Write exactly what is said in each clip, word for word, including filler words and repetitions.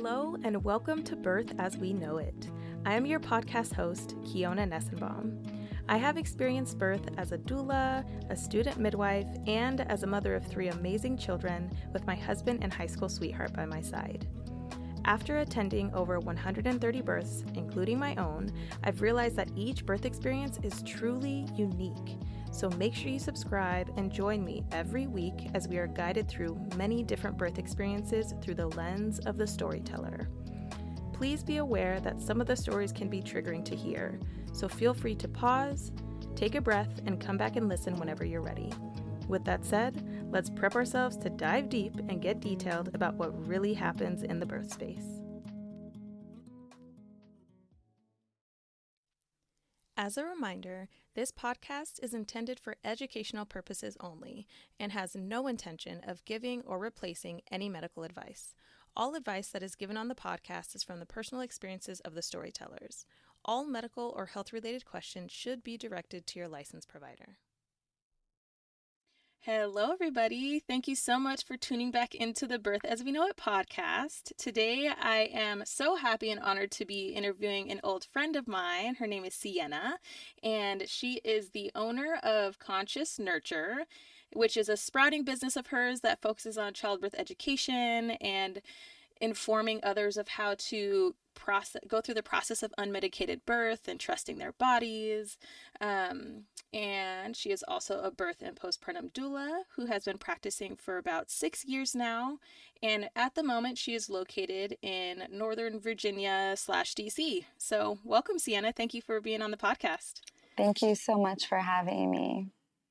Hello and welcome to Birth as We Know It. I am your podcast host, Kiona Nessenbaum. I have experienced birth as a doula, a student midwife, and as a mother of three amazing children with my husband and high school sweetheart by my side. After attending over one hundred thirty births, including my own, I've realized that each birth experience is truly unique. So make sure you subscribe and join me every week as we are guided through many different birth experiences through the lens of the storyteller. Please be aware that some of the stories can be triggering to hear, so feel free to pause, take a breath, and come back and listen whenever you're ready. With that said, let's prep ourselves to dive deep and get detailed about what really happens in the birth space. As a reminder, this podcast is intended for educational purposes only and has no intention of giving or replacing any medical advice. All advice that is given on the podcast is from the personal experiences of the storytellers. All medical or health-related questions should be directed to your licensed provider. Hello, everybody. Thank you so much for tuning back into the Birth as We Know It podcast. Today, I am so happy and honored to be interviewing an old friend of mine. Her name is Sienna, and she is the owner of Conscious Nurture, which is a sprouting business of hers that focuses on childbirth education and informing others of how to process, go through the process of unmedicated birth and trusting their bodies. Um, and she is also a birth and postpartum doula who has been practicing for about six years now. And at the moment, she is located in Northern Virginia slash D C. So welcome, Sienna. Thank you for being on the podcast. Thank you so much for having me.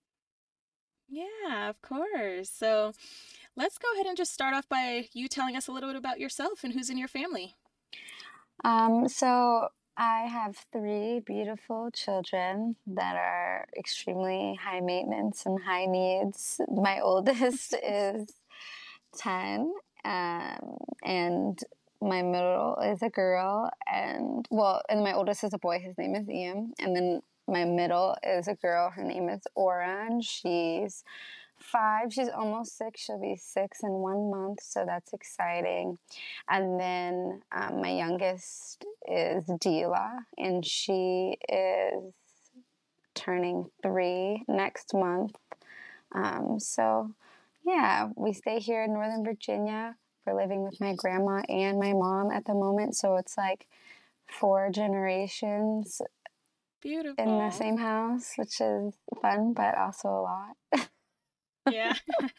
Yeah, of course. So let's go ahead and just start off by you telling us a little bit about yourself and who's in your family. Um, so I have three beautiful children that are extremely high maintenance and high needs. My oldest is ten, um, and my middle is a girl, and well, and my oldest is a boy. His name is Ian, and then my middle is a girl. Her name is Aura, and she's five. She's almost six. She'll be six in one month, so that's exciting. And then um, my youngest is Dila, and she is turning three next month. Um, so, yeah, we stay here in Northern Virginia. We're living with my grandma and my mom at the moment, so it's like four generations Beautiful. in the same house, which is fun, but also a lot. Yeah,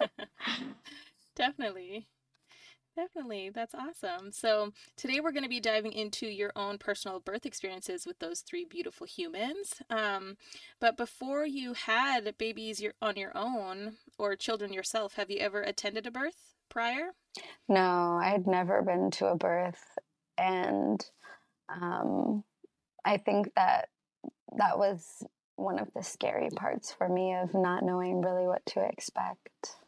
definitely. Definitely. That's awesome. So today we're going to be diving into your own personal birth experiences with those three beautiful humans. Um, but before you had babies your, on your own or children yourself, have you ever attended a birth prior? No, I'd never been to a birth. And um, I think that that was one of the scary parts for me of not knowing really what to expect.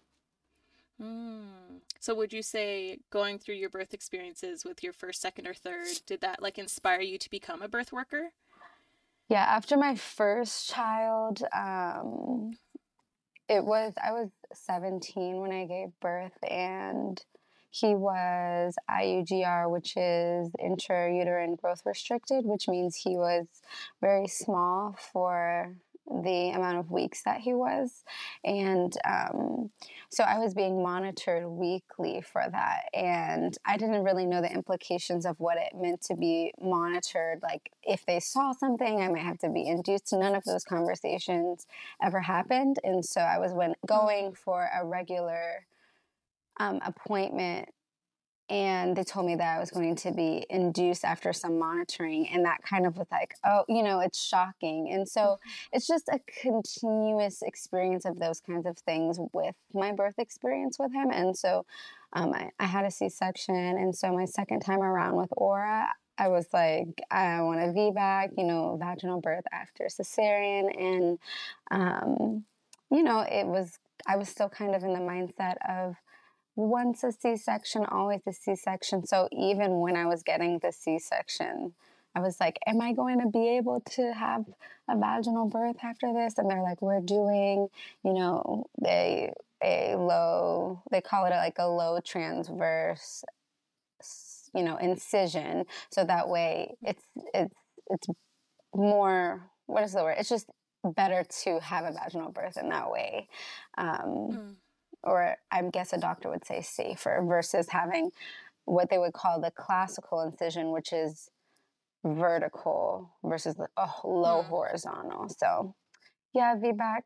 Mm. So would you say going through your birth experiences with your first, second, or third, did that like inspire you to become a birth worker? Yeah, after my first child, um, it was, I was seventeen when I gave birth, and he was I U G R, which is intrauterine growth restricted, which means he was very small for the amount of weeks that he was. And um, so I was being monitored weekly for that. And I didn't really know the implications of what it meant to be monitored. Like if they saw something, I might have to be induced. None of those conversations ever happened. And so I was when going for a regular um, appointment, and they told me that I was going to be induced after some monitoring. And that kind of was like, oh, you know, it's shocking. And so it's just a continuous experience of those kinds of things with my birth experience with him. And so um, I, I had a C-section. And so my second time around with Aura, I was like, I want a V BAC, you know, vaginal birth after cesarean. And, um, you know, it was, I was still kind of in the mindset of, once a C-section, always a C-section. So even when I was getting the C-section, I was like, am I going to be able to have a vaginal birth after this? And they're like, we're doing, you know, a, a low, they call it a, like a low transverse you know, incision. So that way it's, it's, it's more, what is the word? It's just better to have a vaginal birth in that way. Um, Mm. Or I guess a doctor would say safer versus having what they would call the classical incision, which is vertical versus the oh, low Mm. horizontal. So yeah, V BAC.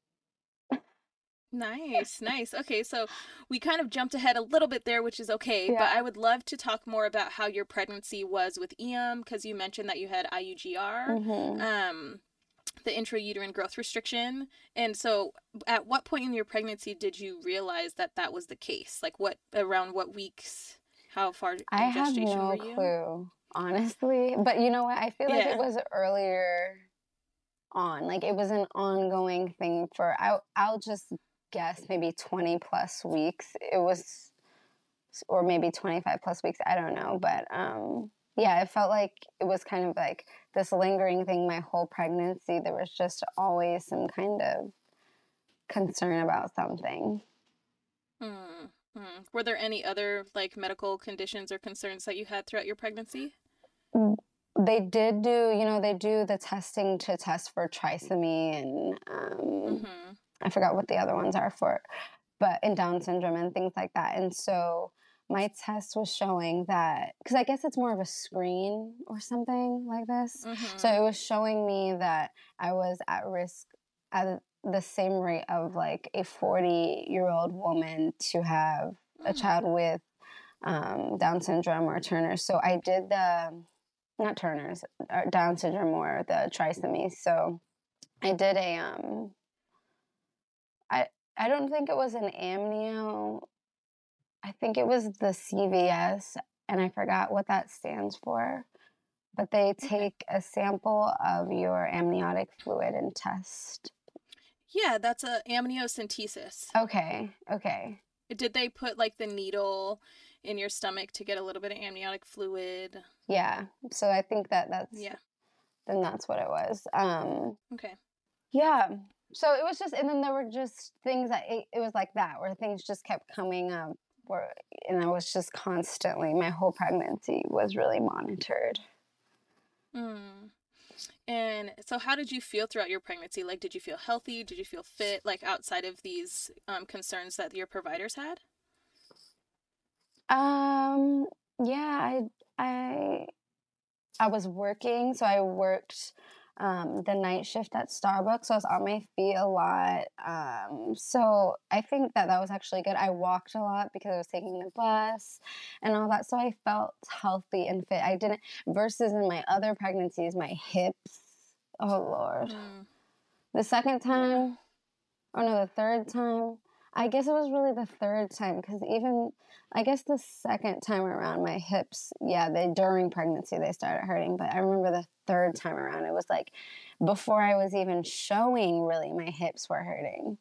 Nice, nice. Okay, so we kind of jumped ahead a little bit there, which is okay, but Yeah. I would love to talk more about how your pregnancy was with E M, because you mentioned that you had I U G R, Mm-hmm. um, the intrauterine growth restriction. And so at what point in your pregnancy did you realize that that was the case? Like what, around what weeks, how far in I have gestation no were you? clue, honestly. But you know what? I feel like Yeah. it was earlier on. Like it was an ongoing thing for, I, I'll just guess maybe twenty plus weeks. It was, or maybe twenty-five plus weeks. I don't know. But um, yeah, it felt like it was kind of like this lingering thing my whole pregnancy. There was just always some kind of concern about something. Mm, mm. Were there any other like medical conditions or concerns that you had throughout your pregnancy? They did do, you know, they do the testing to test for trisomy and um, Mm-hmm. I forgot what the other ones are for, but in Down syndrome and things like that. And so my test was showing that, because I guess it's more of a screen or something like this. Mm-hmm. So it was showing me that I was at risk at the same rate of like a forty year old woman to have a Mm. child with um, Down syndrome or Turner. So I did the, not Turner's, uh, Down syndrome or the trisomy. So I did a, um, I, I don't think it was an amnio. I think it was the C V S, and I forgot what that stands for. But they Okay. take a sample of your amniotic fluid and test. Yeah, that's a amniocentesis. Okay, okay. Did they put like the needle in your stomach to get a little bit of amniotic fluid? Yeah, so I think that that's, Yeah. then that's what it was. Um, Okay. yeah, so it was just, and then there were just things that, it, it was like that, where things just kept coming up, where, and I was just constantly, my whole pregnancy was really monitored. Mm. And so how did you feel throughout your pregnancy? Like, did you feel healthy? Did you feel fit, like outside of these um, concerns that your providers had? Um, yeah, I, I, I was working, so I worked um, the night shift at Starbucks, so I was on my feet a lot. Um, so I think that that was actually good. I walked a lot because I was taking the bus and all that, so I felt healthy and fit. I didn't, versus in my other pregnancies, my hips, oh Lord. Mm. The second time, Yeah. or no, the third time, I guess it was really the third time, because even, I guess the second time around, my hips, yeah, they, during pregnancy, they started hurting. But I remember the third time around, it was like, before I was even showing, really, my hips were hurting.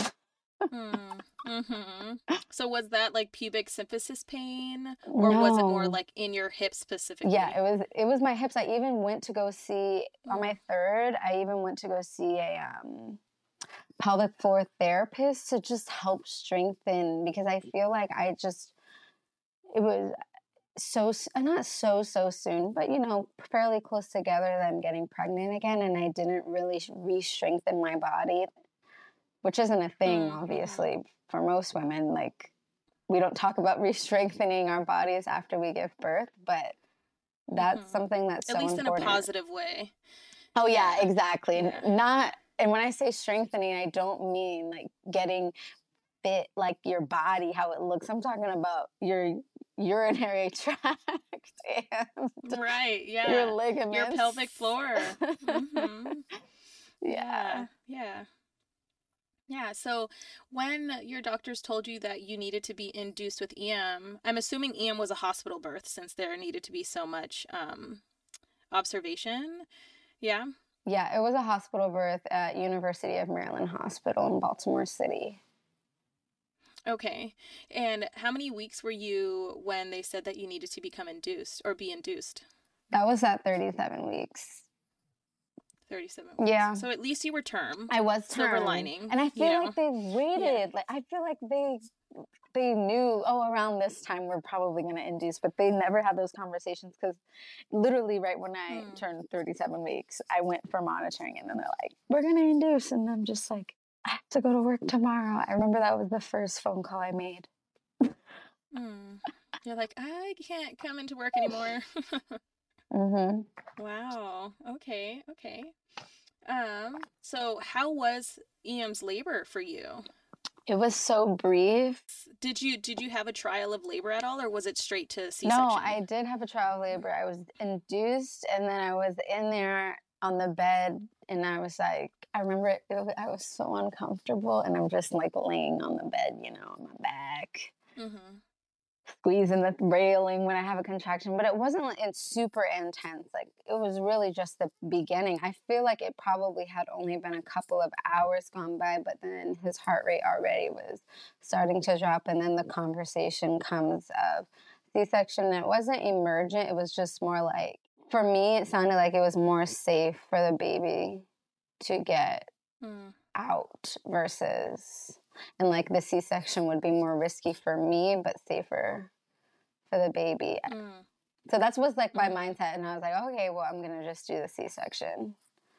Mm. Mm-hmm. So was that like pubic symphysis pain, or was it more No. like in your hips specifically? Yeah, it was, it was my hips. I even went to go see, on my third, I even went to go see a um, pelvic floor therapist to just help strengthen, because I feel like I just, it was so, not so, so soon, but, you know, fairly close together them getting pregnant again. And I didn't really re-strengthen my body, which isn't a thing, Mm-hmm. obviously, for most women. Like, we don't talk about re-strengthening our bodies after we give birth, but that's mm-hmm. something that's at so least important. In a positive way. Oh, yeah, yeah exactly. Yeah. Not, and when I say strengthening, I don't mean like getting fit, like your body, how it looks. I'm talking about your urinary tract and right, yeah. your ligaments. Your pelvic floor. Mm-hmm. Yeah. Yeah, yeah. Yeah, so when your doctors told you that you needed to be induced with E M, I'm assuming E M was a hospital birth since there needed to be so much um, observation. Yeah? Yeah, it was a hospital birth at University of Maryland Hospital in Baltimore City. Okay. And how many weeks were you when they said that you needed to become induced or be induced? That was at thirty-seven weeks. thirty-seven weeks. Yeah. So at least you were term. I was Silver term. lining. And I feel you know? like they waited. Yeah. Like I feel like they they knew, oh, around this time we're probably going to induce, but they never had those conversations because literally right when I Hmm. turned thirty-seven weeks, I went for monitoring and then they're like, we're going to induce. And I'm just like, I have to go to work tomorrow. I remember that was the first phone call I made. Hmm. You're like, I can't come into work anymore. Mm-hmm. Wow. Okay. Okay. Um, so how was E M's labor for you? It was so brief. Did you did you have a trial of labor at all, or was it straight to C-section? No, I did have a trial of labor. I was induced, and then I was in there on the bed, and I was like, I remember it, it was, I was so uncomfortable, and I'm just like laying on the bed, you know, on my back, Mm-hmm. squeezing the railing when I have a contraction. But it wasn't like, it's super intense. Like it was really just the beginning. I feel like it probably had only been a couple of hours gone by, but then his heart rate already was starting to drop, and then the conversation comes of C-section. It wasn't emergent. It was just more like, for me, it sounded like it was more safe for the baby to get mm. out versus, and like the C-section would be more risky for me, but safer for the baby. Mm. So that was like my mm. mindset. And I was like, okay, well, I'm going to just do the C-section.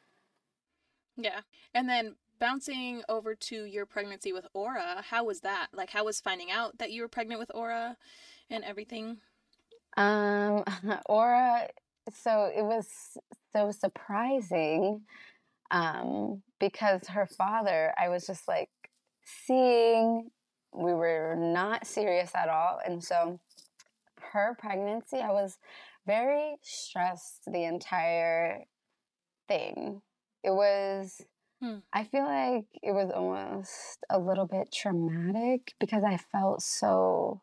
Yeah. And then bouncing over to your pregnancy with Aura, how was that? Like, how was finding out that you were pregnant with Aura and everything? Um, Aura, so it was so surprising um, because her father, I was just like seeing, we were not serious at all. And so her pregnancy, I was very stressed the entire thing. It was, hmm. I feel like it was almost a little bit traumatic because I felt so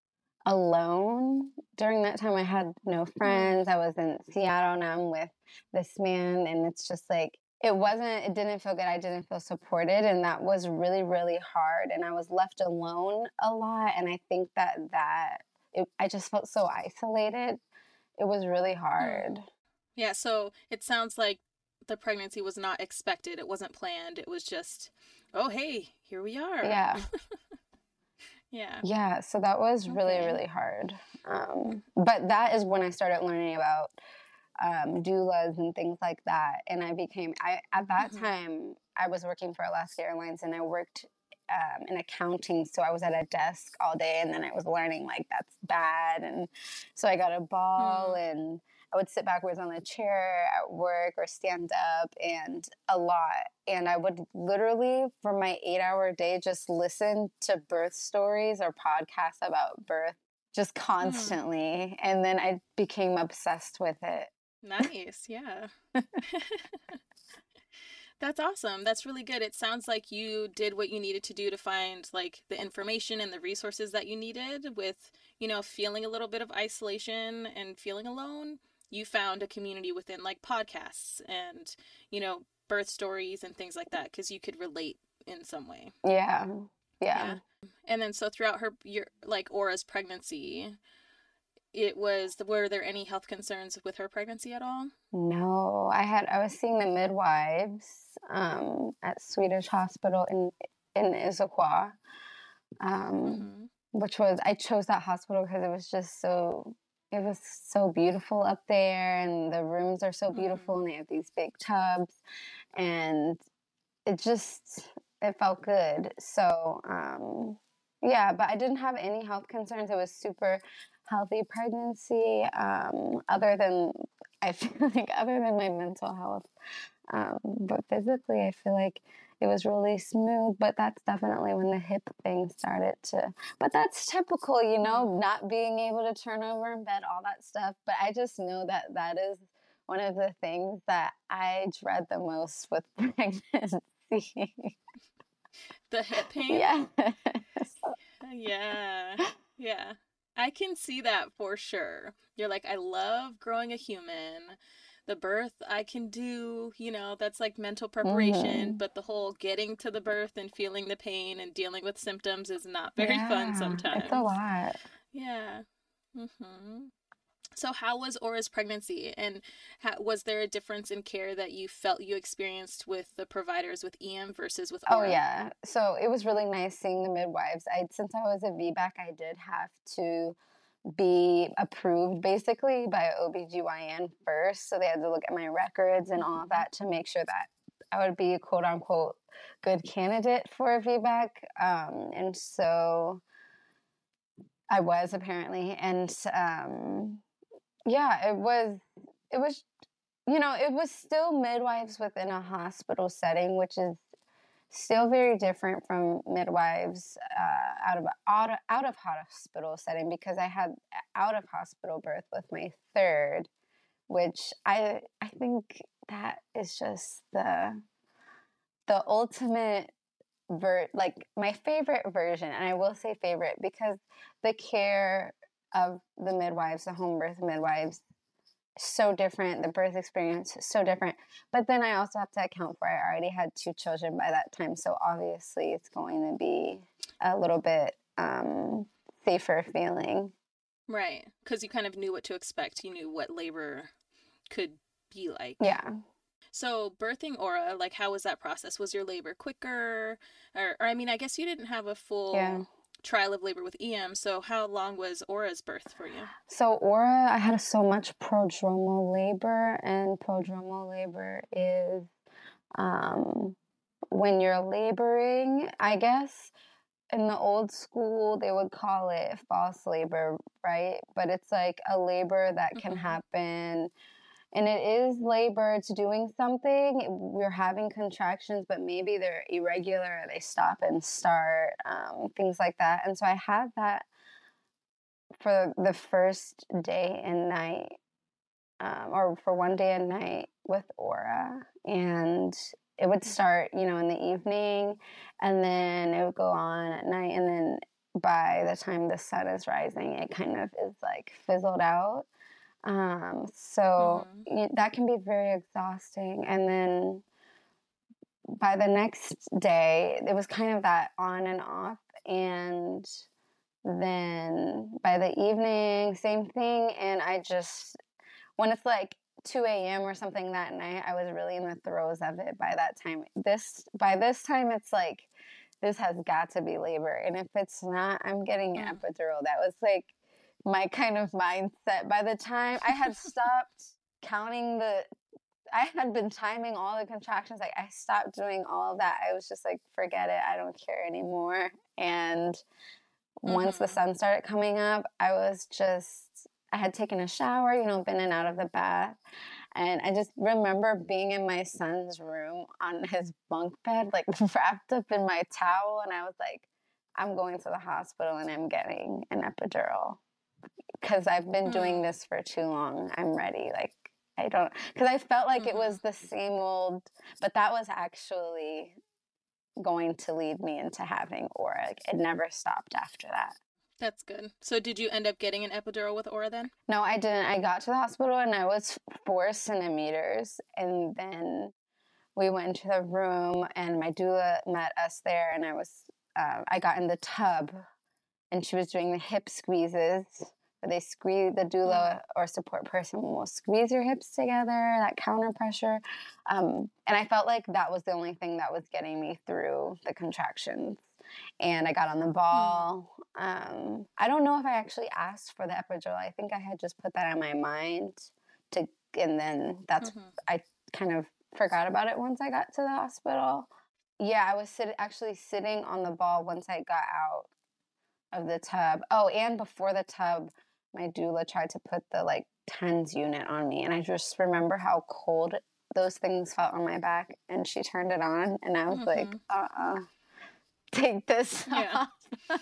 alone during that time. I had no friends. I was in Seattle, now I'm with this man, and it's just like, it wasn't, it didn't feel good. I didn't feel supported, and that was really, really hard, and I was left alone a lot, and I think that that, it, I just felt so isolated. It was really hard. Yeah, so it sounds like the pregnancy was not expected. It wasn't planned. It was just, oh, hey, here we are. Yeah. Yeah. Yeah, so that was really, okay. really hard. Um, but that is when I started learning about um, doulas and things like that. And I became, I at that mm-hmm. time, I was working for Alaska Airlines, and I worked um, in accounting. So I was at a desk all day, and then I was learning, like, that's bad. And so I got a ball, mm. and I would sit backwards on the chair at work or stand up, and a lot. And I would literally, for my eight-hour day, just listen to birth stories or podcasts about birth just constantly. Mm. And then I became obsessed with it. Nice, yeah. That's awesome. That's really good. It sounds like you did what you needed to do to find, like, the information and the resources that you needed with, you know, feeling a little bit of isolation and feeling alone. You found a community within, like, podcasts and, you know, birth stories and things like that, because you could relate in some way. Yeah. Yeah. Yeah. And then so throughout her, your, like, Aura's pregnancy, it was, were there any health concerns with her pregnancy at all? No, I had, I was seeing the midwives um, at Swedish Hospital in, in Issaquah, um, mm-hmm. which was, I chose that hospital because it was just so, it was so beautiful up there, and the rooms are so beautiful, mm-hmm. and they have these big tubs, and it just, it felt good. So, um, yeah, but I didn't have any health concerns. It was super healthy pregnancy, um, other than, I feel like, other than my mental health. Um, but physically, I feel like it was really smooth, but that's definitely when the hip thing started to, but that's typical, you know, not being able to turn over in bed, all that stuff. But I just know that that is one of the things that I dread the most with pregnancy. The hip pain? Yes. Yeah. Yeah. I can see that for sure. You're like, I love growing a human. The birth I can do, you know, that's like mental preparation, mm-hmm. but the whole getting to the birth and feeling the pain and dealing with symptoms is not very yeah, fun sometimes. It's a lot. Yeah. Mm-hmm. So how was Aura's pregnancy, and how, was there a difference in care that you felt you experienced with the providers with E M versus with Oh Aura? yeah. So it was really nice seeing the midwives. I since I was a V BAC, I did have to be approved basically by an O B G Y N first. So they had to look at my records and all of that to make sure that I would be a quote unquote good candidate for a V BAC. Um, and so I was apparently. And um, yeah, it was, it was, you know, it was still midwives within a hospital setting, which is still very different from midwives uh, out of out of, out of hospital setting, because I had out of hospital birth with my third, which I I think that is just the the ultimate ver like my favorite version, and I will say favorite because the care of the midwives, the home birth midwives, so different. The birth experience is so different. But then I also have to account for I already had two children by that time. So obviously it's going to be a little bit um, safer feeling. Right. Because you kind of knew what to expect. You knew what labor could be like. Yeah. So birthing Aura, like, how was that process? Was your labor quicker? Or, or I mean, I guess you didn't have a full... Yeah. trial of labor with E M, so how long was Aura's birth for you? So Aura, I had so much prodromal labor, and prodromal labor is um, when you're laboring, I guess in the old school they would call it false labor, right? But it's like a labor that can mm-hmm. happen, and it is labor. It's doing something. We're having contractions, but maybe they're irregular. They stop and start, um, things like that. And so I had that for the first day and night, um, or for one day and night with Aura. And it would start, you know, in the evening, and then it would go on at night. And then by the time the sun is rising, it kind of is like fizzled out. Um, so mm-hmm. that can be very exhausting. And then by the next day, it was kind of that on and off. And then by the evening, same thing. And I just, when it's like two a.m. or something that night, I was really in the throes of it by that time. This, by this time, it's like, this has got to be labor. And if it's not, I'm getting an epidural. That was like my kind of mindset. By the time I had stopped counting the, I had been timing all the contractions. Like I stopped doing all of that. I was just like, forget it. I don't care anymore. And mm-hmm. once the sun started coming up, I was just, I had taken a shower, you know, been in and out of the bath. And I just remember being in my son's room on his bunk bed, like wrapped up in my towel. And I was like, I'm going to the hospital and I'm getting an epidural. Because I've been doing this for too long. I'm ready. Like, I don't, because I felt like mm-hmm. it was the same old, but that was actually going to lead me into having Aura. Like, it never stopped after that. That's good. So did you end up getting an epidural with Aura then? No, I didn't. I got to the hospital and I was four centimeters. And then we went into the room and my doula met us there. And I was, uh, I got in the tub and she was doing the hip squeezes. They squeeze, the doula or support person will squeeze your hips together, that counter pressure. Um, and I felt like that was the only thing that was getting me through the contractions. And I got on the ball. Um, I don't know if I actually asked for the epidural. I think I had just put that on my mind to, and then that's, mm-hmm. I kind of forgot about it once I got to the hospital. Yeah, I was sit- actually sitting on the ball once I got out of the tub. Oh, and before the tub, my doula tried to put the like TENS unit on me, and I just remember how cold those things felt on my back, and she turned it on and I was mm-hmm. like, uh-uh, take this yeah. off.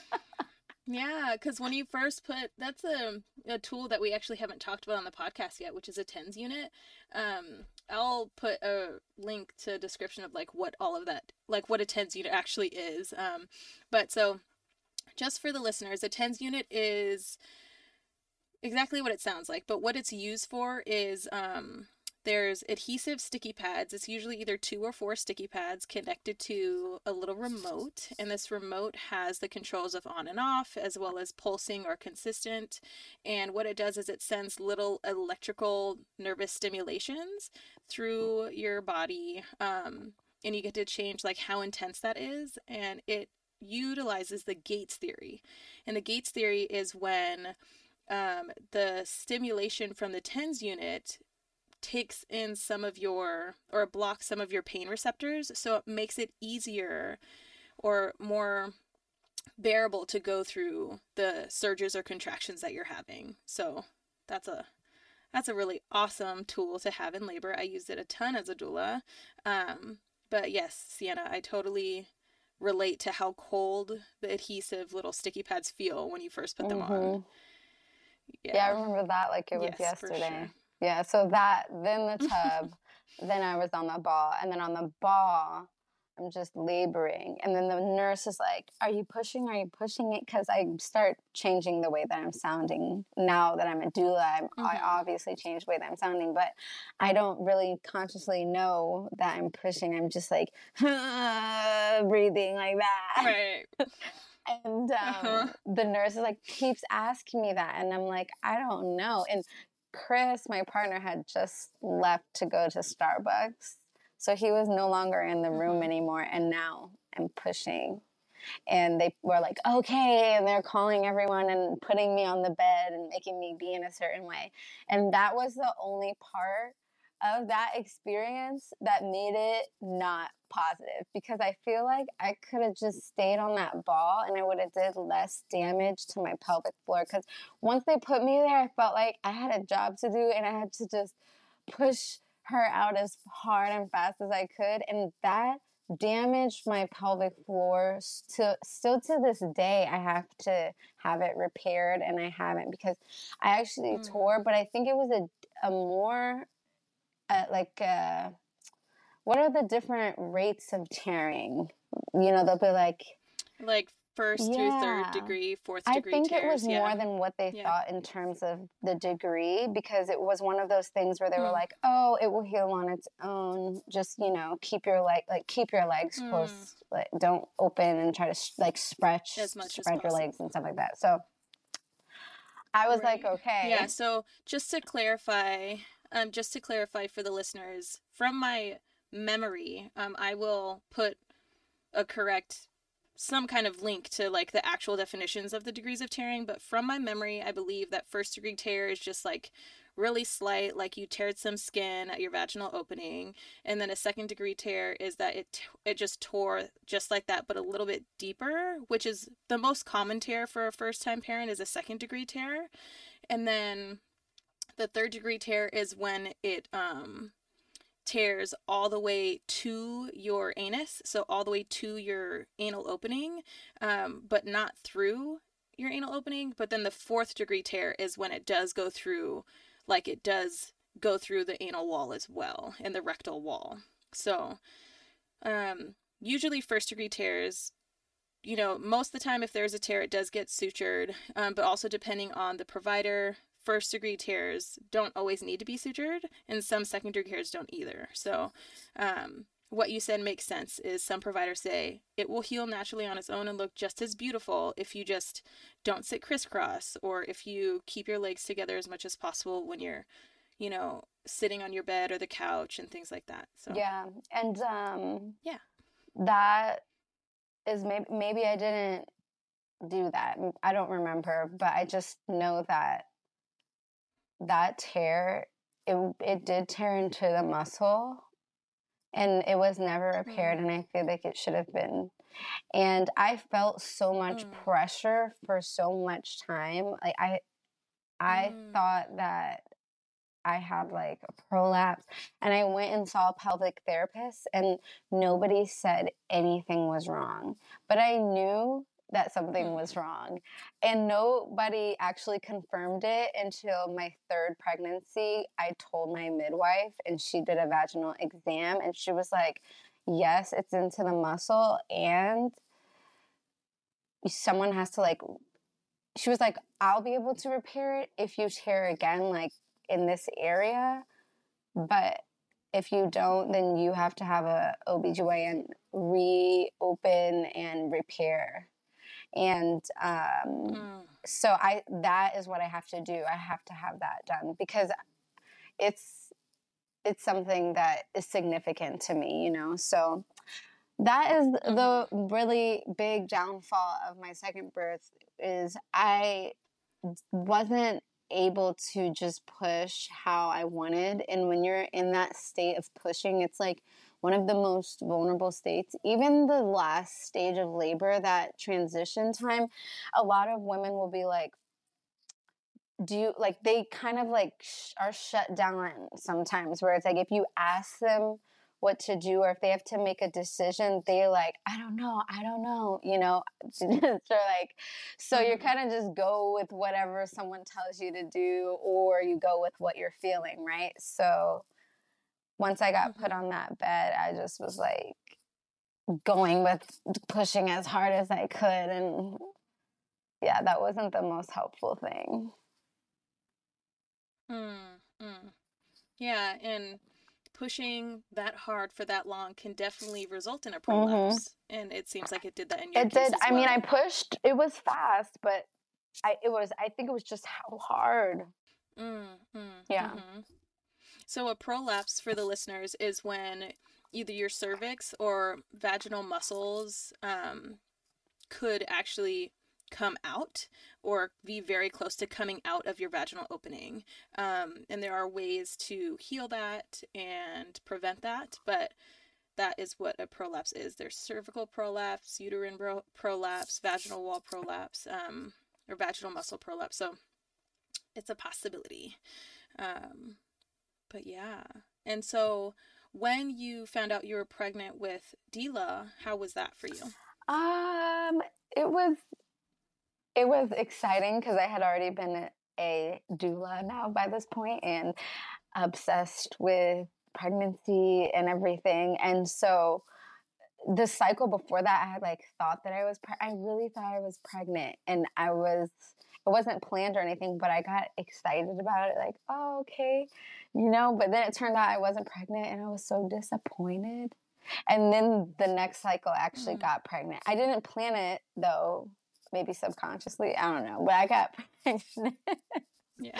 Yeah, because when you first put, that's a, a tool that we actually haven't talked about on the podcast yet, which is a TENS unit. Um, I'll put a link to a description of like what all of that, like what a TENS unit actually is. Um, but so just for the listeners, a TENS unit is exactly what it sounds like, but what it's used for is um, there's adhesive sticky pads. It's usually either two or four sticky pads connected to a little remote. And this remote has the controls of on and off, as well as pulsing or consistent. And what it does is it sends little electrical nervous stimulations through your body. Um, and you get to change like how intense that is. And it utilizes the Gates theory. And the Gates theory is when um, the stimulation from the TENS unit takes in some of your, or blocks some of your pain receptors, so it makes it easier or more bearable to go through the surges or contractions that you're having. So that's a that's a really awesome tool to have in labor. I used it a ton as a doula. Um, but yes, Sienna, I totally relate to how cold the adhesive little sticky pads feel when you first put them Mm-hmm. on. Yeah. yeah, I remember that like it was yes, yesterday. Sure. Yeah, so that, then the tub, then I was on the ball, and then on the ball, I'm just laboring. And then the nurse is like, are you pushing? Are you pushing it? Because I start changing the way that I'm sounding. Now that I'm a doula, I'm, mm-hmm. I obviously change the way that I'm sounding, but I don't really consciously know that I'm pushing. I'm just like, breathing like that. Right. And um, uh-huh. the nurse is like, keeps asking me that. And I'm like, I don't know. And Chris, my partner, had just left to go to Starbucks. So he was no longer in the room mm-hmm. anymore. And now I'm pushing. And they were like, okay. And they're calling everyone and putting me on the bed and making me be in a certain way. And that was the only part of that experience that made it not positive, because I feel like I could have just stayed on that ball and I would have did less damage to my pelvic floor. Because once they put me there, I felt like I had a job to do and I had to just push her out as hard and fast as I could. And that damaged my pelvic floor. Still, still to this day, I have to have it repaired, and I haven't, because I actually mm. tore, but I think it was a, a more uh, like, uh, what are the different rates of tearing? You know, they'll be like... Like first yeah. through third degree, fourth degree I think tears, it was yeah. more than what they yeah. thought in terms of the degree, because it was one of those things where they mm. were like, oh, it will heal on its own. Just, you know, keep your leg, like keep your legs mm. closed. Like, don't open and try to like stretch, as much spread as your legs and stuff like that. So I was right. like, okay. Yeah, so just to clarify... Um, just to clarify for the listeners, from my memory, um, I will put a correct, some kind of link to like the actual definitions of the degrees of tearing. But from my memory, I believe that first degree tear is just like really slight, like you teared some skin at your vaginal opening. And then a second degree tear is that it it just tore just like that, but a little bit deeper, which is the most common tear for a first time parent, is a second degree tear. And then the third degree tear is when it um, tears all the way to your anus, so all the way to your anal opening, um, but not through your anal opening. But then the fourth degree tear is when it does go through, like it does go through the anal wall as well, and the rectal wall. So um, usually first degree tears, you know, most of the time if there's a tear, it does get sutured, um, but also depending on the provider, first degree tears don't always need to be sutured, and some second degree tears don't either. So um, what you said makes sense, is some providers say it will heal naturally on its own and look just as beautiful if you just don't sit crisscross, or if you keep your legs together as much as possible when you're, you know, sitting on your bed or the couch and things like that. So yeah. And um, yeah, that is maybe, maybe I didn't do that. I don't remember, but I just know that that tear, it it did tear into the muscle, and it was never repaired, mm. and I feel like it should have been. And I felt so much mm. pressure for so much time. Like I I mm. thought that I had like a prolapse, and I went and saw a pelvic therapist, and nobody said anything was wrong. But I knew that something was wrong. And nobody actually confirmed it until my third pregnancy. I told my midwife, and she did a vaginal exam, and she was like, yes, it's into the muscle, and someone has to like, she was like, I'll be able to repair it if you tear again, like in this area, but if you don't, then you have to have a O B G Y N reopen and repair. And um, mm. so I that is what I have to do. I have to have that done because it's it's something that is significant to me, you know. So that is mm-hmm. the really big downfall of my second birth is I wasn't able to just push how I wanted. And when you're in that state of pushing, it's like one of the most vulnerable states. Even the last stage of labor, that transition time, a lot of women will be like, do you, like, they kind of like sh- are shut down sometimes, where it's like if you ask them what to do or if they have to make a decision, they're like, I don't know, I don't know, you know. So like, so mm-hmm. you kind of just go with whatever someone tells you to do, or you go with what you're feeling, right? So once I got mm-hmm. put on that bed, I just was like going with pushing as hard as I could, and yeah, that wasn't the most helpful thing. Mm, mm. Yeah, and pushing that hard for that long can definitely result in a prolapse, mm-hmm. and it seems like it did that in your it case did. as I well. mean, I pushed. It was fast, but I it was. I think it was just how hard. Mm, mm, yeah. Mm-hmm. So a prolapse, for the listeners, is when either your cervix or vaginal muscles um, could actually come out or be very close to coming out of your vaginal opening. Um, and there are ways to heal that and prevent that, but that is what a prolapse is. There's cervical prolapse, uterine pro- prolapse, vaginal wall prolapse, um, or vaginal muscle prolapse. So it's a possibility. Um, but yeah. And so when you found out you were pregnant with Dila, how was that for you? Um, it was It was exciting because I had already been a doula now by this point and obsessed with pregnancy and everything. And so the cycle before that, I had like thought that I was, pre- I really thought I was pregnant, and I was, it wasn't planned or anything, but I got excited about it. Like, oh, okay, you know, but then it turned out I wasn't pregnant, and I was so disappointed. And then the next cycle I actually mm. got pregnant. I didn't plan it though. Maybe subconsciously, I don't know, but I got pregnant. yeah.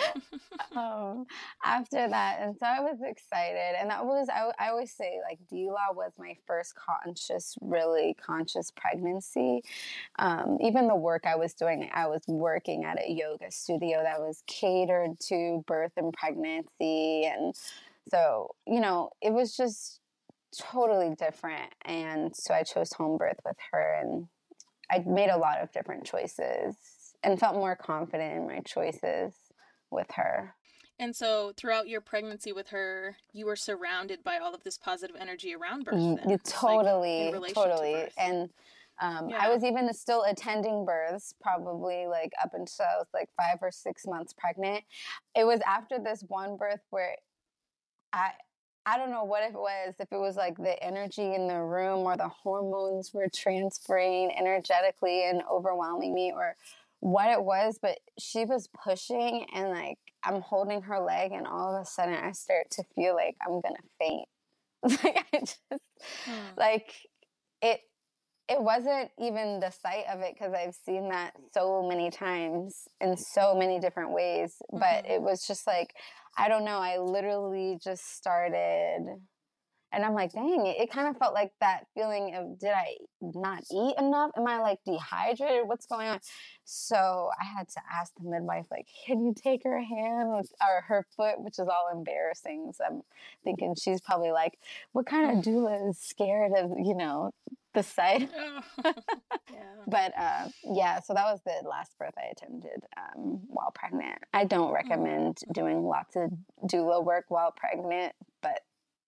um, after that, and so I was excited, and that was I, I always say like Dila was my first conscious, really conscious pregnancy. Um, even the work I was doing, I was working at a yoga studio that was catered to birth and pregnancy, and so you know it was just totally different. And so I chose home birth with her, and I made a lot of different choices and felt more confident in my choices with her. And so throughout your pregnancy with her, you were surrounded by all of this positive energy around birth. Then, yeah, totally, like totally. To and um, yeah. I was even still attending births, probably like up until I was like five or six months pregnant. It was after this one birth where I... I don't know what it was, if it was like the energy in the room or the hormones were transferring energetically and overwhelming me, or what it was, but she was pushing, and like I'm holding her leg, and all of a sudden I start to feel like I'm gonna faint. like I just hmm. like it it wasn't even the sight of it, because I've seen that so many times in so many different ways, mm-hmm. but it was just like, I don't know, I literally just started, and I'm like, dang, it, it kind of felt like that feeling of, did I not eat enough? Am I like dehydrated? What's going on? So I had to ask the midwife, like, can you take her hand or her foot, which is all embarrassing. So I'm thinking she's probably like, what kind of doula is scared of, you know, the sight? yeah. But uh, yeah, so that was the last birth I attended um, while pregnant. I don't recommend mm. doing lots of doula work while pregnant, but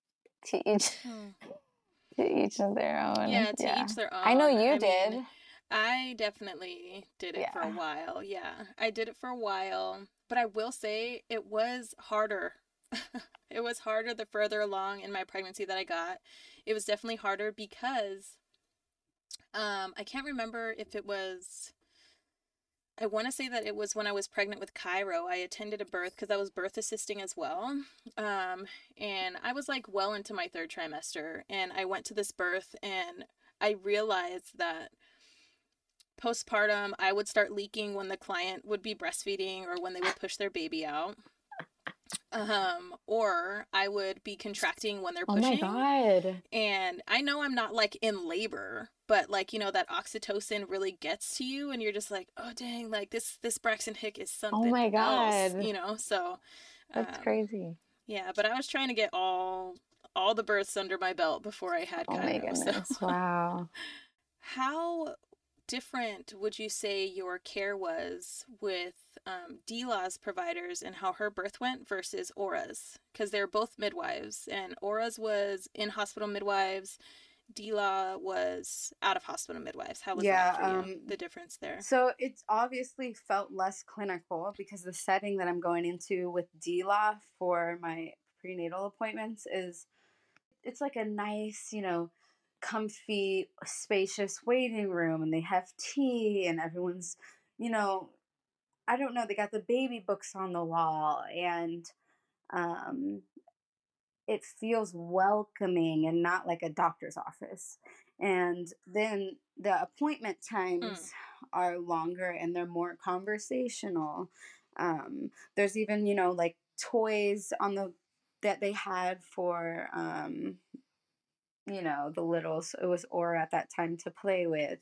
to each hmm. to each of their own. Yeah, to yeah. each their own. I know you I did. Mean, I definitely did it yeah. for a while. Yeah, I did it for a while, but I will say it was harder. It was harder the further along in my pregnancy that I got. It was definitely harder because um, I can't remember if it was I want to say that it was when I was pregnant with Cairo. I attended a birth because I was birth assisting as well. Um, and I was like well into my third trimester. And I went to this birth and I realized that postpartum, I would start leaking when the client would be breastfeeding or when they would push their baby out. Um, or I would be contracting when they're Oh my pushing. God. And I know I'm not like in labor, but like, you know, that oxytocin really gets to you and you're just like, oh dang, like this this Braxton Hick is Oh something my else, God. you know? So That's um crazy. yeah, but I was trying to get all all the births under my belt before I had Oh my Cairo. So goodness. Wow. how different would you say your care was with um, D-Law's providers and how her birth went versus Aura's? Because they're both midwives, and Aura's was in-hospital midwives. D-Law was out-of-hospital midwives. How was Yeah, that for you, um, the difference there? So it's obviously felt less clinical because the setting that I'm going into with D-Law for my prenatal appointments is, it's like a nice, you know, comfy, spacious waiting room, and they have tea and everyone's, you know, I don't know, they got the baby books on the wall, and um it feels welcoming and not like a doctor's office. And then the appointment times Mm. are longer and they're more conversational. Um, there's even, you know, like toys on the that they had for um, you know, the littles. It was Aura at that time to play with.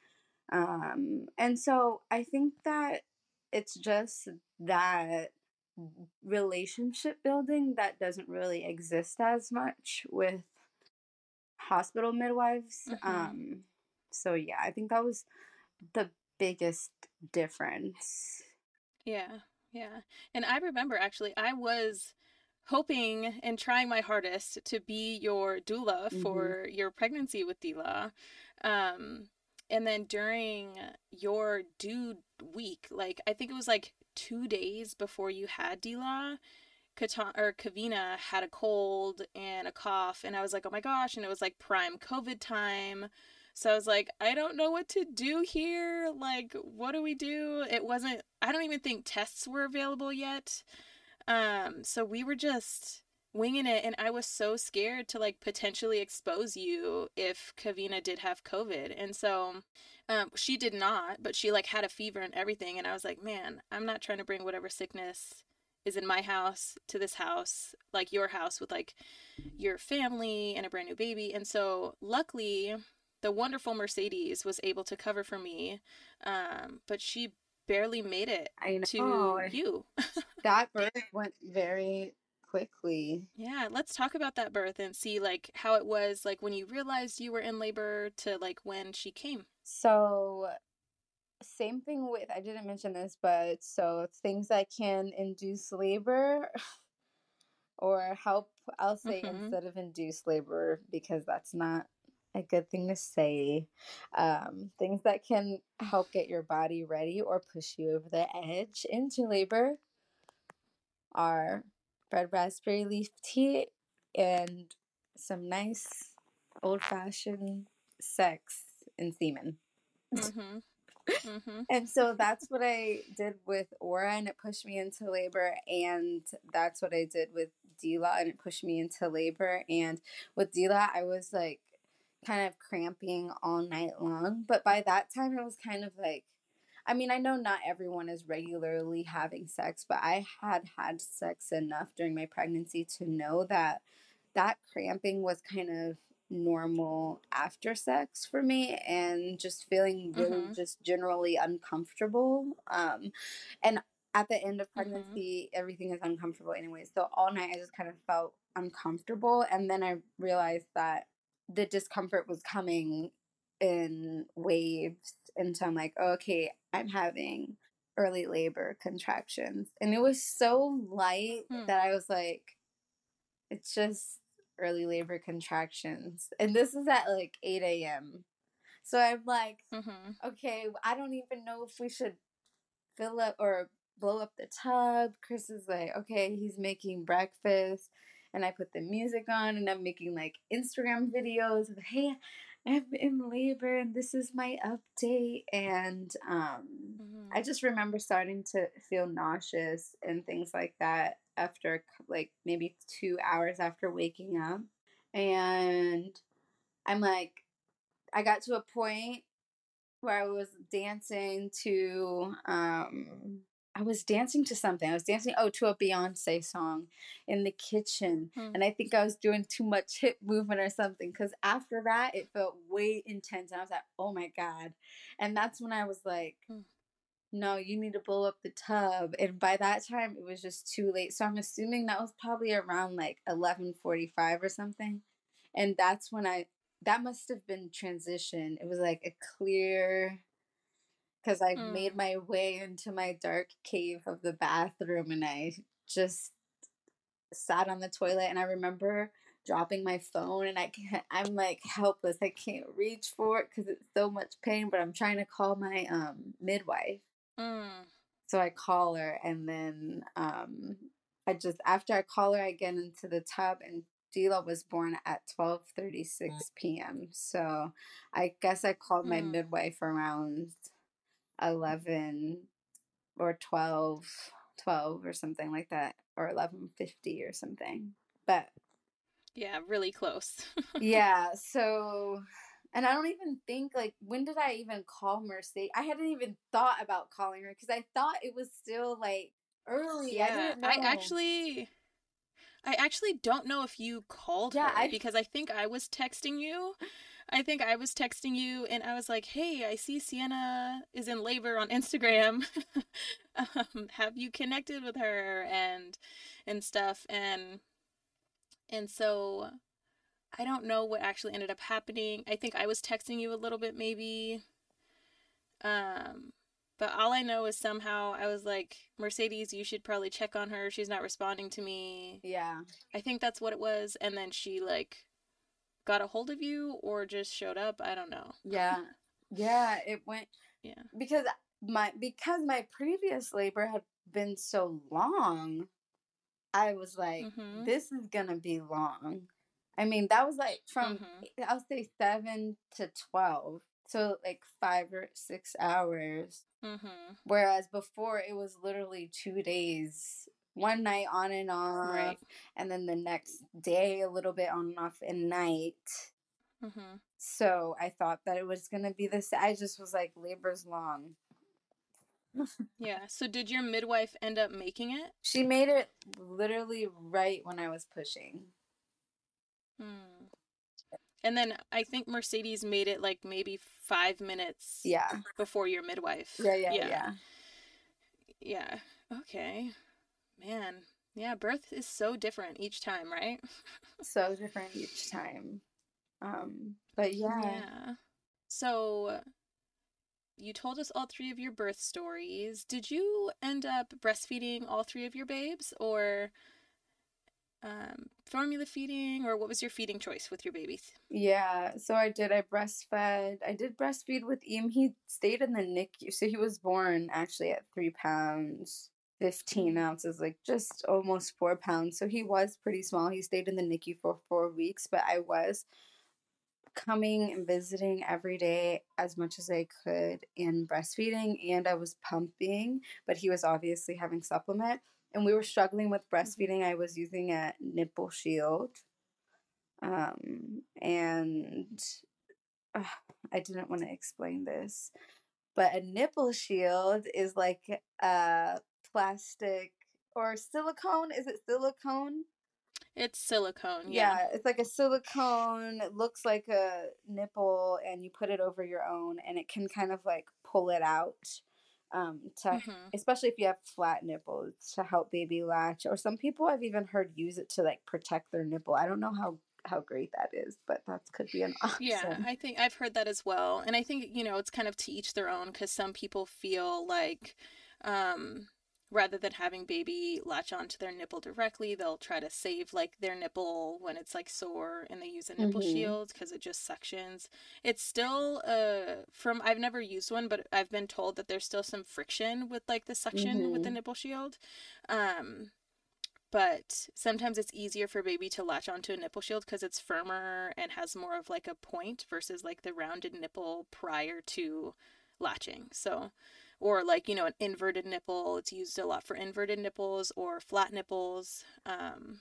Um, and so I think that it's just that relationship building that doesn't really exist as much with hospital midwives. Mm-hmm. Um, so yeah, I think that was the biggest difference. Yeah, yeah. And I remember actually, I was hoping and trying my hardest to be your doula Mm-hmm. for your pregnancy with D-Law. Um, and then during your due week, like I think it was like two days before you had D-Law, Kata- or Kavina had a cold and a cough, and I was like, oh my gosh, and it was like prime COVID time. So I was like, I don't know what to do here. Like, what do we do? It wasn't, I don't even think tests were available yet. Um, so we were just winging it, and I was so scared to like potentially expose you if Kavina did have COVID. And so um, she did not, but she like had a fever and everything. And I was like, man, I'm not trying to bring whatever sickness is in my house to this house, like your house with like your family and a brand new baby. And so luckily, the wonderful Mercedes was able to cover for me, um, but she barely made it I to know. you. That birth went very quickly. Yeah, let's talk about that birth and see like how it was like when you realized you were in labor to like when she came. So same thing with, I didn't mention this, but so things that can induce labor or help, I'll say Mm-hmm. instead of induce labor, because that's not a good thing to say. Um, things that can help get your body ready or push you over the edge into labor are red raspberry leaf tea and some nice old fashioned sex and semen. Mm-hmm. Mm-hmm. And so that's what I did with Aura, and it pushed me into labor. And that's what I did with D-Law, and it pushed me into labor. And with D-Law, I was like kind of cramping all night long. But by that time, it was kind of like, I mean, I know not everyone is regularly having sex, but I had had sex enough during my pregnancy to know that that cramping was kind of normal after sex for me, and just feeling really Mm-hmm. just generally uncomfortable. Um, and at the end of Mm-hmm. pregnancy, everything is uncomfortable anyway. So all night I just kind of felt uncomfortable. And then I realized that the discomfort was coming in waves. And so I'm like, okay, I'm having early labor contractions. And it was so light Hmm. that I was like, it's just early labor contractions. And this is at like eight a.m. So I'm like, Mm-hmm. okay, I don't even know if we should fill up or blow up the tub. Chris is like, okay, he's making breakfast. And I put the music on and I'm making like Instagram videos of, hey, I'm in labor and this is my update. And um, Mhm. I just remember starting to feel nauseous and things like that after like maybe two hours after waking up. And I'm like, I got to a point where I was dancing to, um, I was dancing to something. I was dancing, oh, to a Beyonce song in the kitchen. Hmm. And I think I was doing too much hip movement or something. Because after that, it felt way intense. And I was like, oh my God. And that's when I was like, Hmm. no, you need to blow up the tub. And by that time, it was just too late. So I'm assuming that was probably around like eleven forty-five or something. And that's when I, that must have been transition. It was like a clear, because I Mm. made my way into my dark cave of the bathroom and I just sat on the toilet. And I remember dropping my phone and I can't, I'm like helpless. I can't reach for it because it's so much pain, but I'm trying to call my um midwife. Mm. So I call her and then um I just, after I call her, I get into the tub and Dila was born at twelve thirty-six p.m. So I guess I called my Mm. midwife around eleven or twelve, twelve or something like that, or eleven fifty or something. But Yeah, really close. yeah, so, and I don't even think, like, when did I even call Mercy? I hadn't even thought about calling her because I thought it was still like early. I Yeah, didn't know. I actually I actually don't know if you called Yeah, her I- because I think I was texting you. I think I was texting you and I was like, "Hey, I see Sienna is in labor on Instagram. um, have you connected with her and and stuff?" And and so I don't know what actually ended up happening. I think I was texting you a little bit maybe. Um but all I know is somehow I was like, "Mercedes, you should probably check on her. She's not responding to me." yeah. I think that's what it was. And then she like got a hold of you or just showed up. I don't know. Yeah. Yeah, it went Yeah. because my because my previous labor had been so long. I was like, Mm-hmm. this is gonna be long. I mean, that was like from Mm-hmm. I'll say seven to twelve, so like five or six hours. Mm-hmm. Whereas before it was literally two days, one night on and off, Right. and then the next day a little bit on and off at night. Mm-hmm. So I thought that it was gonna be this. I just was like, labor's long. Yeah. So did your midwife end up making it? She made it literally right when I was pushing. Hmm. And then I think Mercedes made it like maybe five minutes Yeah. before your midwife. Yeah, yeah, Yeah. yeah. Yeah. Okay. Man. Yeah, birth is so different each time, right? So different each time. Um, but yeah. Yeah. So you told us all three of your birth stories. Did you end up breastfeeding all three of your babes or um, formula feeding, or what was your feeding choice with your babies? Yeah, so I did. I breastfed. I did breastfeed with Eam. He stayed in the N I C U. So he was born actually at three pounds, fifteen ounces, like just almost four pounds. So he was pretty small. He stayed in the N I C U for four weeks, but I was coming and visiting every day as much as I could in breastfeeding, and I was pumping, but he was obviously having supplement. And we were struggling with breastfeeding. Mm-hmm. I was using a nipple shield. Um, and uh, I didn't want to explain this, but a nipple shield is like a plastic or silicone. Is it silicone? It's silicone, yeah. Yeah, it's like a silicone. It looks like a nipple, and you put it over your own, and it can kind of like pull it out. Um, to mm-hmm. especially if you have flat nipples, to help baby latch. Or some people I've even heard use it to like protect their nipple. I don't know how how great that is, but that could be an option. Yeah, I think I've heard that as well, and I think you know it's kind of to each their own because some people feel like. Um, rather than having baby latch onto their nipple directly, they'll try to save like their nipple when it's like sore and they use a nipple mm-hmm. shield because it just suctions. It's still uh from I've never used one, but I've been told that there's still some friction with like the suction mm-hmm. with the nipple shield. Um but sometimes it's easier for baby to latch onto a nipple shield because it's firmer and has more of like a point versus like the rounded nipple prior to latching. So, or like, you know, an inverted nipple, it's used a lot for inverted nipples or flat nipples. Um,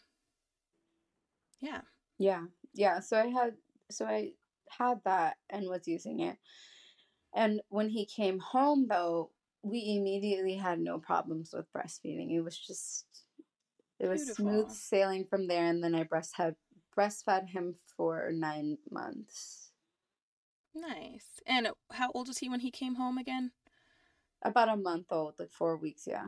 yeah. Yeah. Yeah. So I had, so I had that and was using it. And when he came home, though, we immediately had no problems with breastfeeding. It was just, it was Beautiful. smooth sailing from there. And then I breastfed, breastfed him for nine months. Nice. And how old was he when he came home again? About a month old, like four weeks, yeah.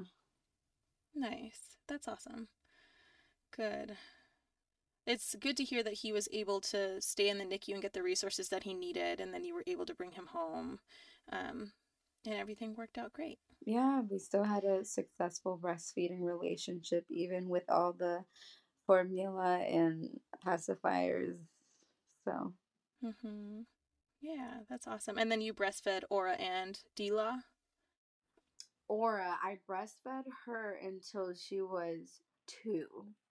Nice. That's awesome. Good. It's good to hear that he was able to stay in the N I C U and get the resources that he needed, and then you were able to bring him home, um, and everything worked out great. Yeah, we still had a successful breastfeeding relationship, even with all the formula and pacifiers. So, Mm-hmm. Yeah, that's awesome. And then you breastfed Aura and D-Law? Aura, I breastfed her until she was two.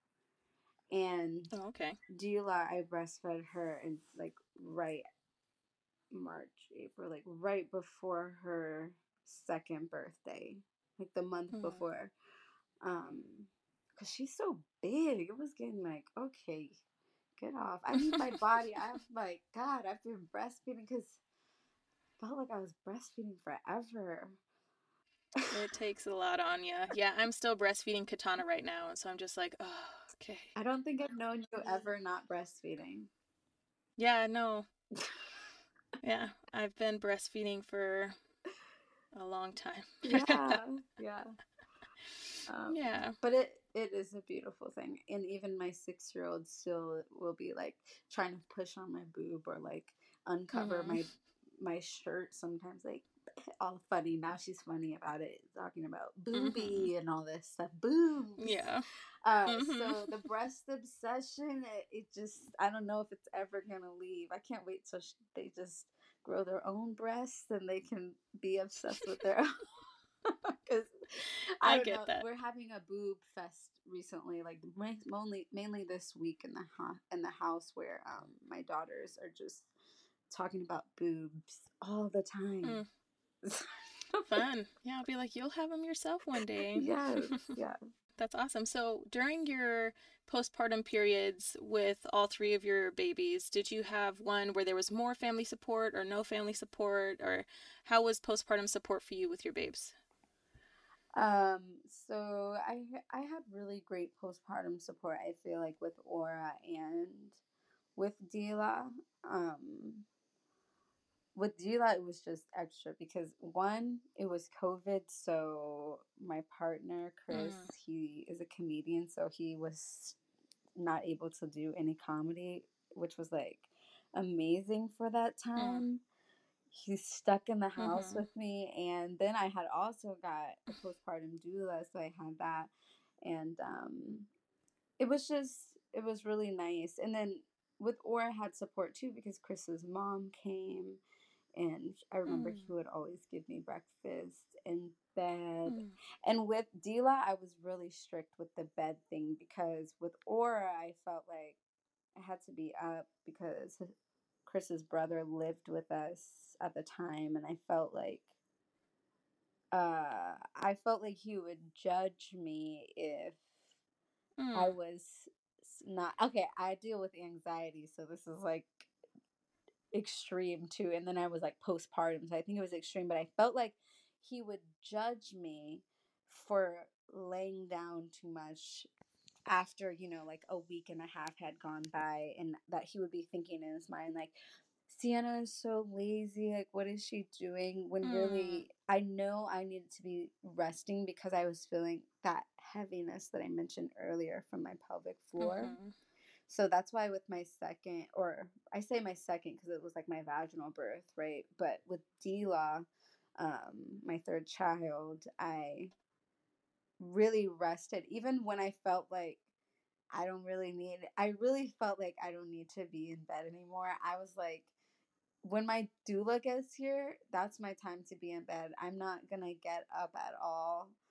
And oh, okay. D-Law, I breastfed her in like right March, April, like right before her second birthday, like the month Mm. before. Um, because she's so big. It was getting like, okay, get off. I need my body. I'm like, God, I've been breastfeeding because felt like I was breastfeeding forever. It takes a lot on you. Yeah, I'm still breastfeeding Katana right now, and so I'm just like, oh, okay. I don't think I've known you ever not breastfeeding. Yeah, no. Yeah, I've been breastfeeding for a long time. yeah, yeah. Um, yeah. But it, it is a beautiful thing. And even my six-year-old still will be like trying to push on my boob or like uncover mm-hmm. my my shirt sometimes, like all funny. Now she's funny about it, talking about boobie mm-hmm. and all this stuff. Boobs. Yeah. Uh, mm-hmm. So the breast obsession, it, it just, I don't know if it's ever going to leave. I can't wait till sh- they just grow their own breasts and they can be obsessed with their own. Because I, I get know, that we're having a boob fest recently, like mainly mainly this week in the ho- in the house where um my daughters are just talking about boobs all the time. Mm. Fun. Yeah, I'll be like, you'll have them yourself one day. Yes, yeah. That's awesome. So during your postpartum periods with all three of your babies, did you have one where there was more family support or no family support, or how was postpartum support for you with your babes? Um, so I I had really great postpartum support, I feel like, with Aura and with Dila. Um, with Dila, it was just extra because one, it was COVID, so my partner, Chris, mm. he is a comedian, so he was not able to do any comedy, which was like amazing for that time. Mm. He's stuck in the house mm-hmm. with me, and then I had also got a postpartum doula, so I had that, and um, it was just, it was really nice. And then with Aura, I had support too because Chris's mom came, and I remember mm. he would always give me breakfast in bed. Mm. And with Dila, I was really strict with the bed thing because with Aura, I felt like I had to be up because Chris's brother lived with us at the time, and I felt like uh I felt like he would judge me if mm. I was not okay. I deal with anxiety, so this is like extreme too. And then I was like postpartum, so I think it was extreme, but I felt like he would judge me for laying down too much after, you know, like a week and a half had gone by, and that he would be thinking in his mind like, Sienna is so lazy, like what is she doing, when mm. really I know I needed to be resting because I was feeling that heaviness that I mentioned earlier from my pelvic floor. Mm-hmm. So that's why with my second, or I say my second because it was like my vaginal birth, right? But with Dila, um, my third child, I really rested. Even when I felt like I don't really need, I really felt like I don't need to be in bed anymore. I was like, when my doula gets here, that's my time to be in bed. I'm not going to get up at all.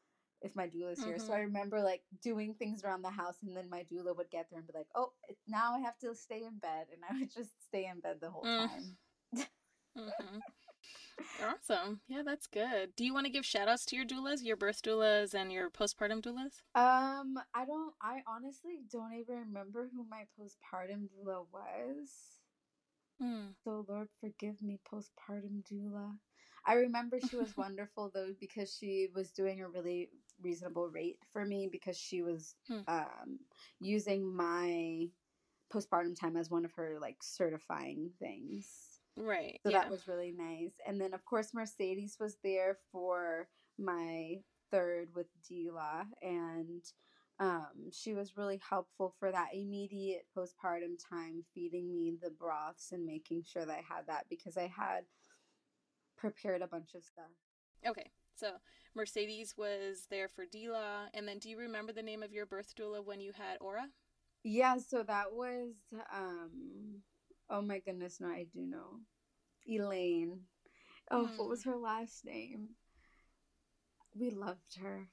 if my doula is here. Mm-hmm. So I remember like doing things around the house, and then my doula would get there and be like, oh, now I have to stay in bed. And I would just stay in bed the whole Mm. time. Mm-hmm. Awesome. Yeah, that's good. Do you want to give shout outs to your doulas, your birth doulas and your postpartum doulas? Um, I don't, I honestly don't even remember who my postpartum doula was. Mm. So Lord, forgive me, postpartum doula. I remember she was wonderful though, because she was doing a really reasonable rate for me, because she was Hmm. um, using my postpartum time as one of her like certifying things. Right. So yeah. that was really nice. And then of course Mercedes was there for my third with Dila, and um, she was really helpful for that immediate postpartum time, feeding me the broths and making sure that I had that, because I had prepared a bunch of stuff. Okay, so Mercedes was there for Dila, and then do you remember the name of your birth doula when you had Aura? Yeah, so that was, um, oh my goodness, no, I do know. Elaine. Oh, Hmm. what was her last name? We loved her.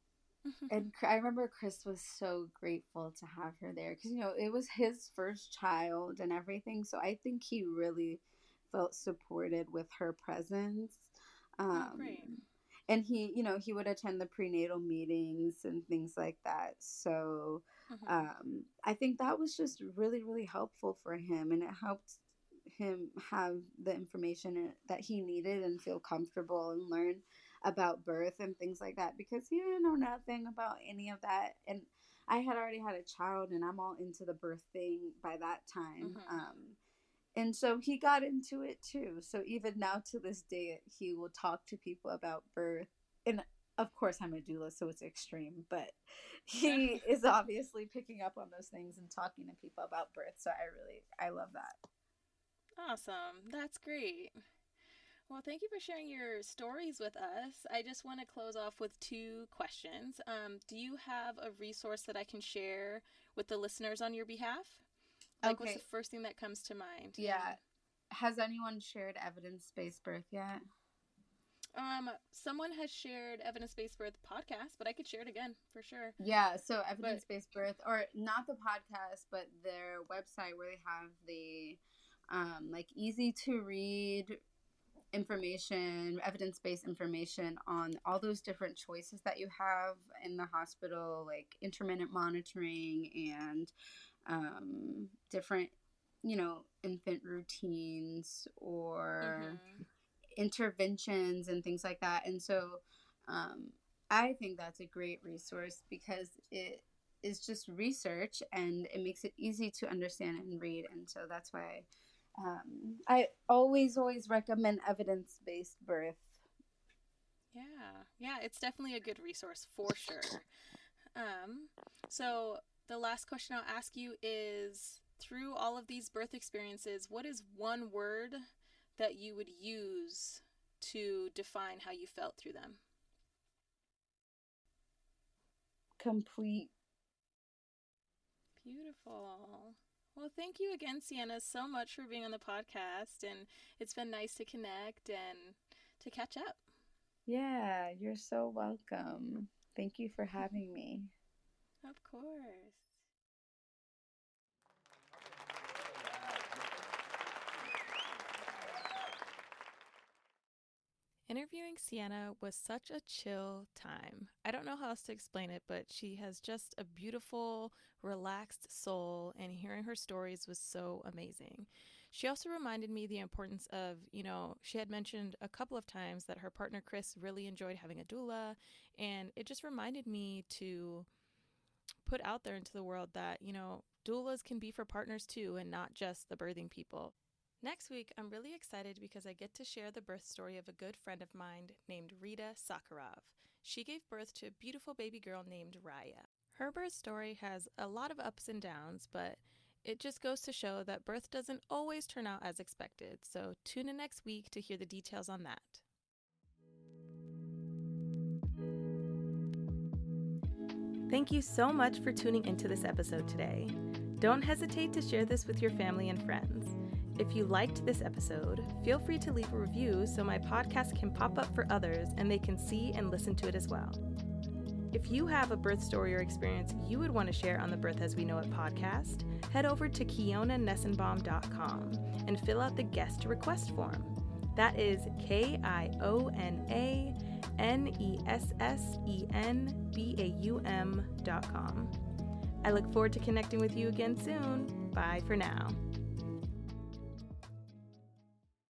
And I remember Chris was so grateful to have her there, because, you know, it was his first child and everything. So I think he really felt supported with her presence. Um, oh, great. And he, you know, he would attend the prenatal meetings and things like that. So Mm-hmm. um, I think that was just really, really helpful for him. And it helped him have the information that he needed and feel comfortable and learn about birth and things like that, because he didn't know nothing about any of that. And I had already had a child, and I'm all into the birth thing by that time. Mm-hmm. Um, and so he got into it too. So even now to this day, he will talk to people about birth. And of course, I'm a doula, so it's extreme, but he is obviously picking up on those things and talking to people about birth. So I really, I love that. Awesome. That's great. Well, thank you for sharing your stories with us. I just want to close off with two questions. Um, do you have a resource that I can share with the listeners on your behalf? Like, Okay. what's the first thing that comes to mind? Yeah. Has anyone shared evidence-based birth yet? Um, someone has shared evidence-based birth podcast, but I could share it again for sure. Yeah, so evidence-based but, birth, or not the podcast, but their website where they have the um, like easy to read information, evidence-based information on all those different choices that you have in the hospital, like intermittent monitoring and um, different, you know, infant routines or mm-hmm. interventions and things like that. And so um, I think that's a great resource, because it is just research and it makes it easy to understand and read. And so that's why um, I always, always recommend evidence-based birth. Yeah, yeah, it's definitely a good resource for sure. Um, so the last question I'll ask you is, through all of these birth experiences, what is one word that you would use to define how you felt through them? Complete. Beautiful. Well, thank you again, Sienna, so much for being on the podcast, and it's been nice to connect and to catch up. Yeah, you're so welcome. Thank you for having me. Of course. Interviewing Sienna was such a chill time. I don't know how else to explain it, but she has just a beautiful, relaxed soul, and hearing her stories was so amazing. She also reminded me the importance of, you know, she had mentioned a couple of times that her partner Chris really enjoyed having a doula, and it just reminded me to put out there into the world that, you know, doulas can be for partners too, and not just the birthing people. Next week, I'm really excited because I get to share the birth story of a good friend of mine named Rita Sakharov. She gave birth to a beautiful baby girl named Raya. Her birth story has a lot of ups and downs, but it just goes to show that birth doesn't always turn out as expected. So tune in next week to hear the details on that. Thank you so much for tuning into this episode today. Don't hesitate to share this with your family and friends. If you liked this episode, feel free to leave a review so my podcast can pop up for others and they can see and listen to it as well. If you have a birth story or experience you would want to share on the Birth As We Know It podcast, head over to kiona nessenbaum dot com and fill out the guest request form. That is K I O N A N E S S E N B A U M dot com. I look forward to connecting with you again soon. Bye for now.